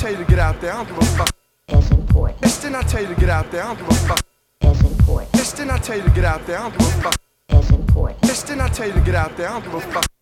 tell you to get out there, I don't give a fuck. As important. Yes, didn't I tell you to get out there, I don't give a fuck. As important. Yes, didn't I tell you to get out there, I don't give a fuck. As important. Yes, didn't I tell you to get out there, I don't give a fuck.